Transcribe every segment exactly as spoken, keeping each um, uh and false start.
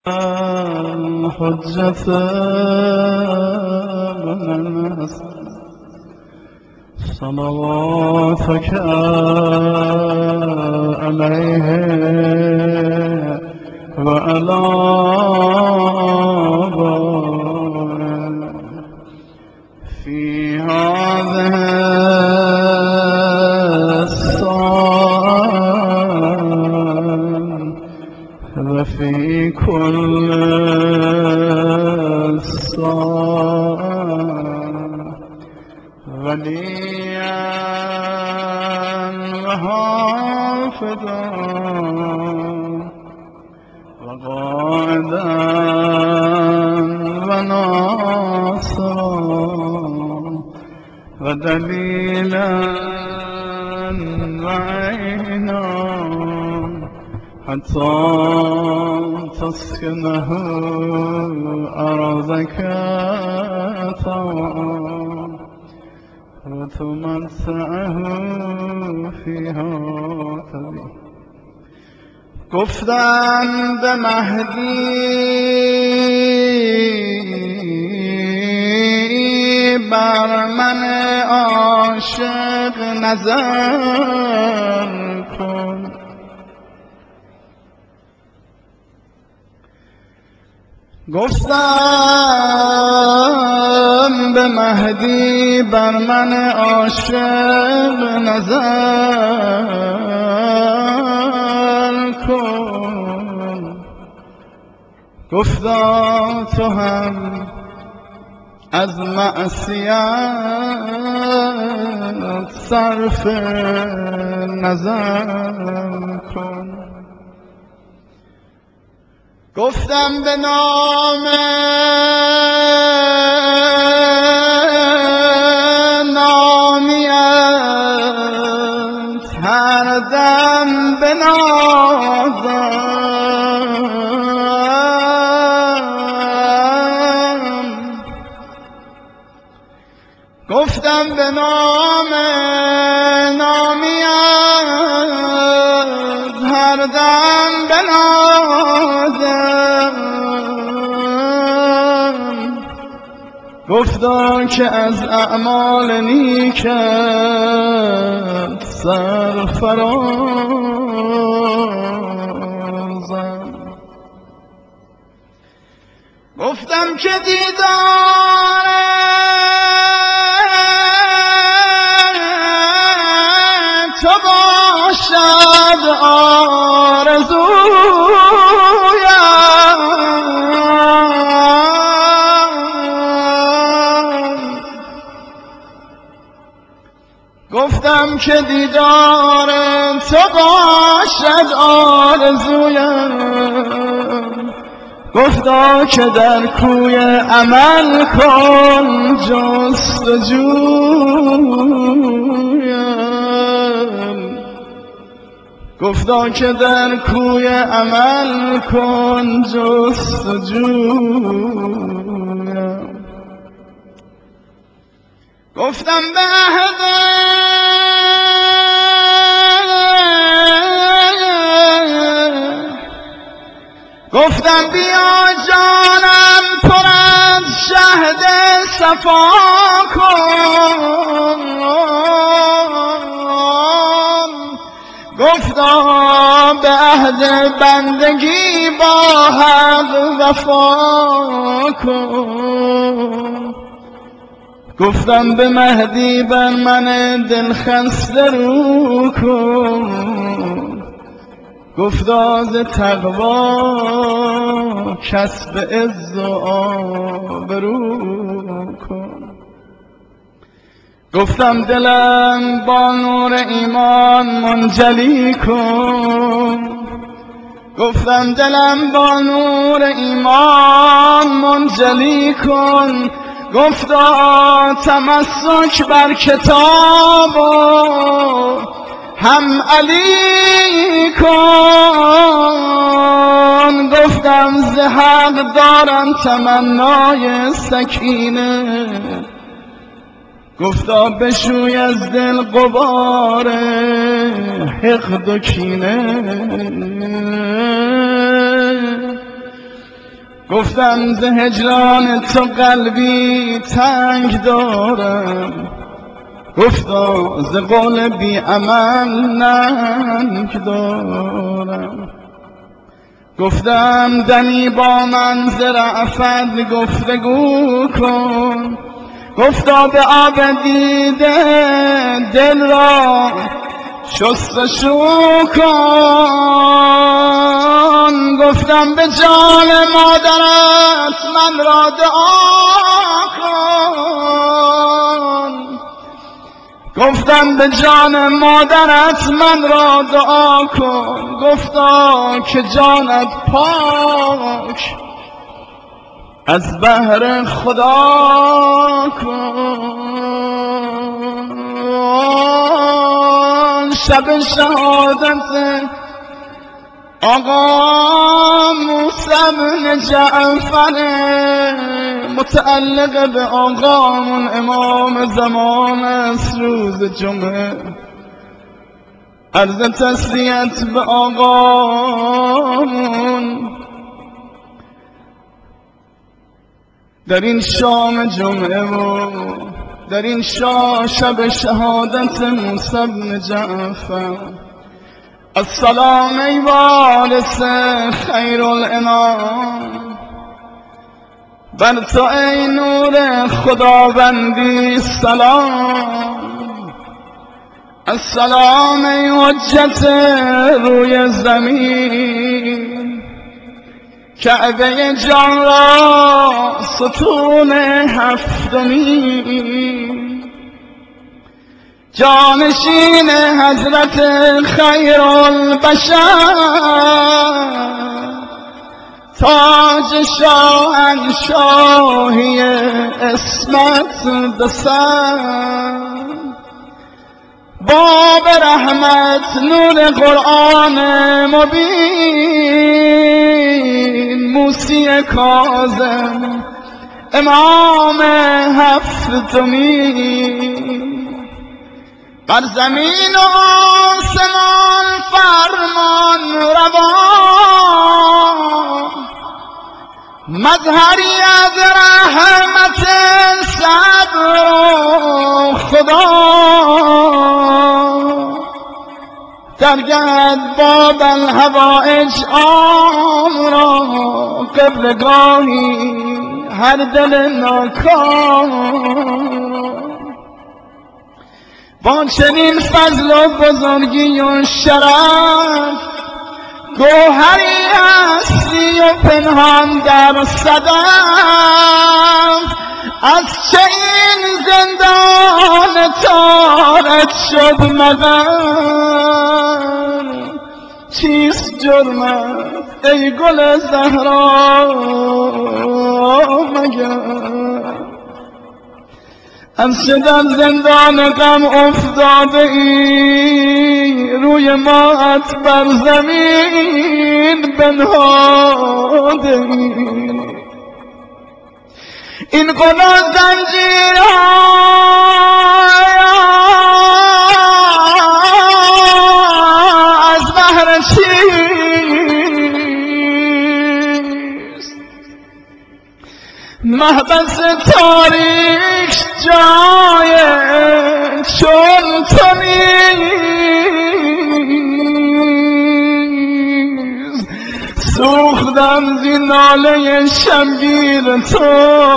الحجة من الناس صلواتك عليه وعلى آبائه في هذه الساعة وفي كل ساعة وليا وحافظا وقائدا وناصرا ودليلا وعينا حتى تسكنه أرضك طوعا وتمتعه فيها طويلا. گفتم به مهدی بر من عاشق نظر کن، گفتم به مهدی بر من عاشق نظر کن. گفتا تو هم از معصیت صرف نظر کن. گفتم به نام نامیت هر دم بنازم، گفتم به نام نامیت هر دم بنازم. گفتا که از اعمال نیکت سرفرازم. گفتم که دیدار تو باشد آرزویم، گفتم که دیدار تو باشد آرزویم. گفتا که در کوی عمل کن جستجویم، گفتا که در کوی عمل کن جستجویم. گفتم به عهد گفتم بیا جانم پر از شهد صفا کن. گفتا به عهد بندگی با حق وفا کن. گفتم به مهدی بر من دل خسته رو کن. گفتا ز تقوا کسب عز و آبرو کن. گفتم دلم با نور ایمان منجلی کن. گفتم دلم با نور ایمان منجلی کن. گفتا تمسک بر کتاب و هم علی کن. گفتم ز حق دارم تمنای سکینه. گفتا بشوی از دل غبار حقد و کینه. گفتم ز هجران تو قلبی تنگ دارم، گفتا ز قول بی عمل ننگ دارم. گفتم دمی با من ز رأفت گفتگو کن، گفتا به آب دیده دل را شستشو کن. گفتم به جان مادرت من را دعا کن، گفتم به جان مادرت من را دعا کن. گفتا که جانت پاک از بهر خدا کن. شب شهادت آقا موسی بن جعفر متعلق به آقامون امام زمان است روز جمعه. عرض تسلیت به آقامون در این شام جمعه و در این شاه شب شهادت موسی بن جعفر. السلام ای وارث خیر الانام، بر تو ای نور خداوندی سلام. السلام ای حجت روی زمین، کعبه جان را ستون هفتمی. جانشین حضرت خیر البشر، تاج شاهنشاهی اسمت دسر. باب رحمت نور قرآن مبین، موسی کاظم امام هفتمی. بر زمین و آسمان فرمان روا، مظهری از رحمت صبر و خدا. درگهد باب الحوائج عام را، قبلگاهی هر دل ناکام. با چنین فضل و بزرگی و شرف، گوهری هستی و پنهان در صدف. از چه این زندان تارت شد مگر؟ چیست جرمت ای گل زهرا مگر؟ از چه در زندان غم افتاده ای، روی ماات بر زمین بنهاده ای. این قل و زنجیرها از بهر چیست؟ محبس تاریک جای چون تو نیست. سوختم زی ناله شبگیر تو،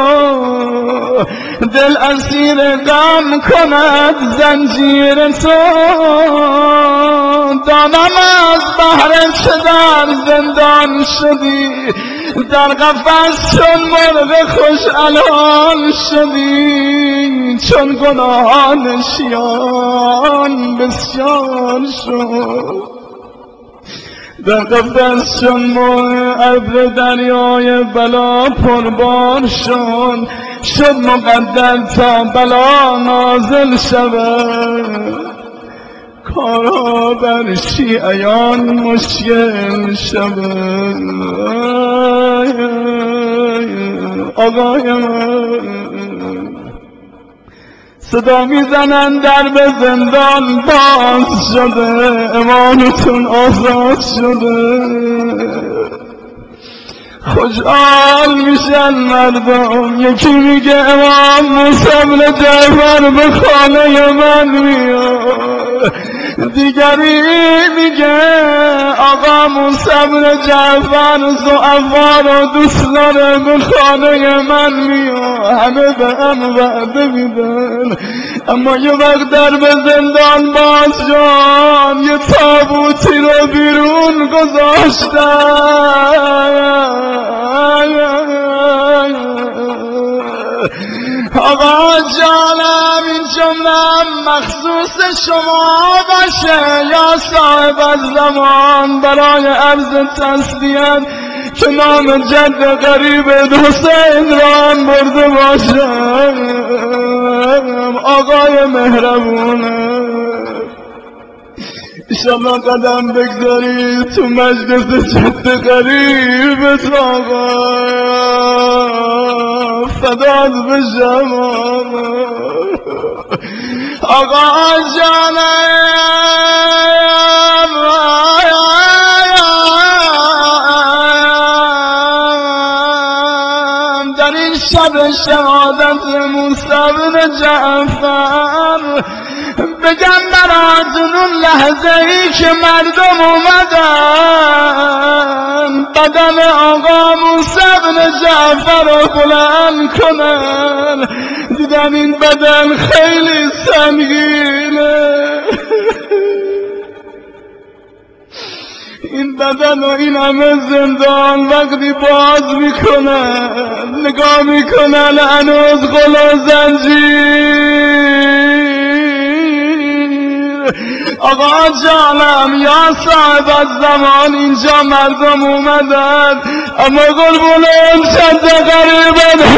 دل اسیر غم کند زنجیر تو. دانم از بهر چه در زندان شدی، در قفس چون مرغ خوش الحال شدی. چون گناهان شیان بسیار شد، در قفس چون موج ابر دریای بلا پربار شد. شد مقدر تا بلا نازل شود، کارا بر شیعیان مشکل شود. آقای من صدا میزنن در به زندان باز شده، امانتون آزاد شده. خوشحال میشن مردم. یکی میگه امام موسی بن جعفر به خانه من میاد، دیگری میگه آقا موسی بن جعفر ضعفا رو دوست داره به خانه من میاد. همه به هم وعده میدن، اما یه وقت در به زندان باز شد، یه تابوتی رو بیرون گذاشتن. آقا جانم این جمله مخصوص شما باشه یا صاحب الزمان، برای عرض تسلیت که نام جد غریب حسین را هم برده باشم. آقای مهربونه انشالله قدم بگذاری تو مجلس جد غریبت آقا، فدات بشم آقا جانم. در این شب شهادت موسی بن جعفر بگم براتون اون لحظه ای که مردم اومدن بدن آقا موسی بن جعفر رو بلند کنن، دیدن این بدن خیلی سنگینه. این بدن و این همه زندان وقتی باز میکنن نگاه میکنن هنوز غل و زنجیر. آقا جانم یا صاحب الزمان اینجا مردم اومدن، اما قربون اون جد غریب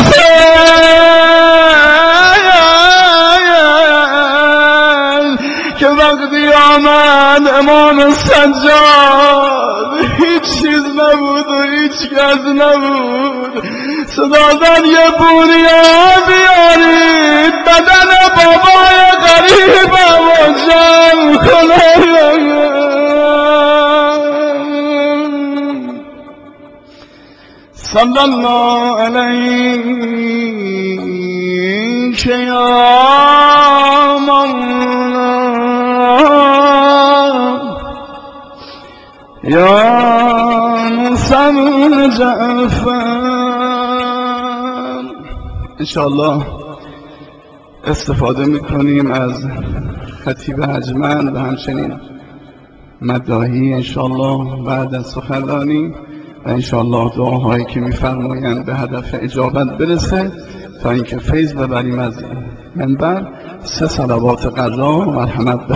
حسین که وقتی آمد امام سجاد هیچ چیز نبود و هیچ کس نبود. صدا زد یه بوریا بیارید بدن بابای غریبم و جمع کنه. صلی الله علیک یا مولا یا موسی بن جعفر. انشاءالله استفاده میکنیم از خطیب ارجمند و همچنین مداحی انشاءالله بعد از سخنرانی و انشاءالله دعاهایی که میفرمایند به هدف اجابت برسه تا اینکه فیض ببریم از منبر. سه صلوات قضا مرحمت